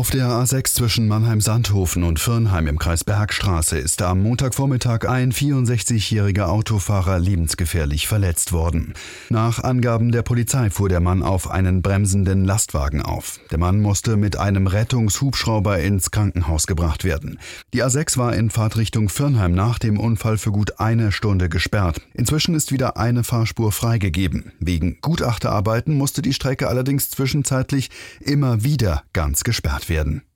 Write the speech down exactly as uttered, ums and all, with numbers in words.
Auf der A sechs zwischen Mannheim-Sandhofen und Virnheim im Kreis Bergstraße ist am Montagvormittag ein vierundsechzigjähriger Autofahrer lebensgefährlich verletzt worden. Nach Angaben der Polizei fuhr der Mann auf einen bremsenden Lastwagen auf. Der Mann musste mit einem Rettungshubschrauber ins Krankenhaus gebracht werden. Die A sechs war in Fahrtrichtung Virnheim nach dem Unfall für gut eine Stunde gesperrt. Inzwischen ist wieder eine Fahrspur freigegeben. Wegen Gutachterarbeiten musste die Strecke allerdings zwischenzeitlich immer wieder ganz gesperrt werden.